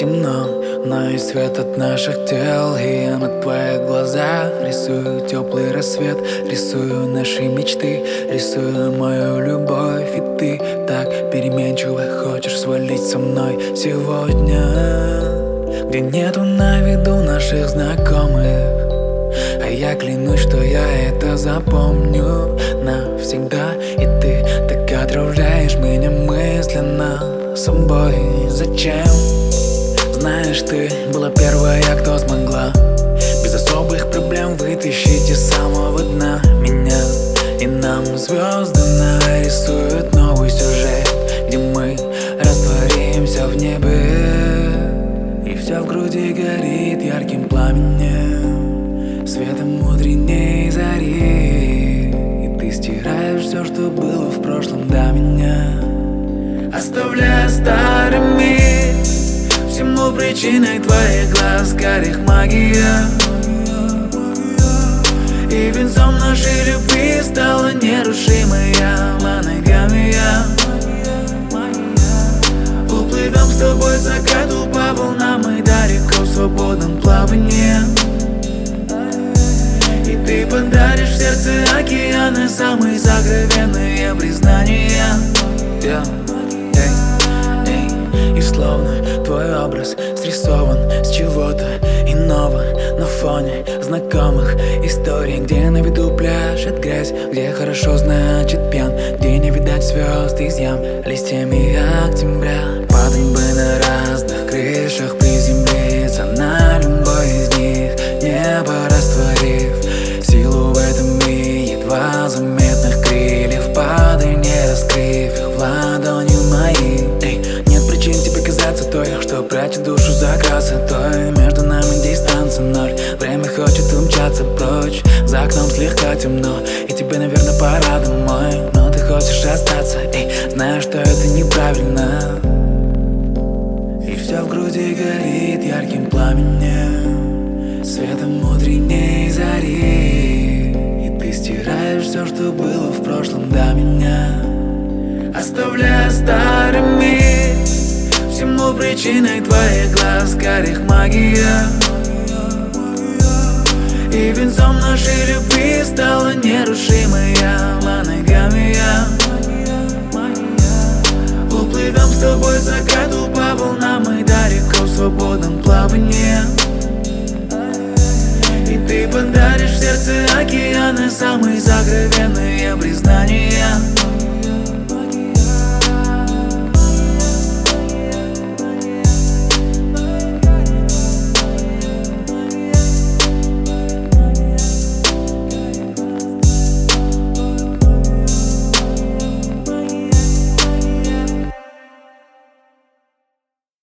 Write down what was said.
темно, но и свет от наших тел. И я на твоих глазах рисую теплый рассвет, рисую наши мечты, рисую мою любовь. И ты так переменчиво хочешь свалить со мной сегодня, где нету на виду наших знакомых. А я клянусь, что я это запомню навсегда. И ты так отравляешь меня мысленно собой. Зачем? Знаешь, ты была первая, кто смогла без особых проблем вытащить из самого дна меня. И нам звезды нарисуют новый сюжет, где мы растворимся в небе. И все в груди горит ярким пламенем, светом утренней зари. И ты стираешь все, что было в прошлом до меня, оставляя старыми. Всему причиной твоих глаз карих магия. И венцом нашей любви стала нерушимая моногамия. Уплывем с тобой к закату по волнам и далеко в свободном плавании. И ты подаришь в сердце океана самые сокровенные признания. И словно твой образ срисован с чего-то иного на фоне знакомых историй, где на виду пляшет грязь, где хорошо значит пьян, где не видать звезд из ям листьями октября. Падать бы на разных крышах, приземлиться на любой из них, небо растворив силу в этом мире едва заметных крыльев. Падай, не раскрыв их в ладони мои. Нет причин тебе казаться той, что прячет душу за красотой. Между нами дистанция ноль, время хочет умчаться прочь. За окном слегка темно, и тебе, наверное, пора домой. Но ты хочешь остаться, зная, что это неправильно. И все в груди горит ярким пламенем, светом утренней зари. И ты стираешь все, что было в прошлом до меня, оставляя старыми. Всему причиной твоих глаз карих магия. И венцом нашей любви стала нерушимая моногамия. Уплывем с тобой к закату по волнам и далеко в свободном плавании. И ты подаришь в сердце океана самые сокровенные признания.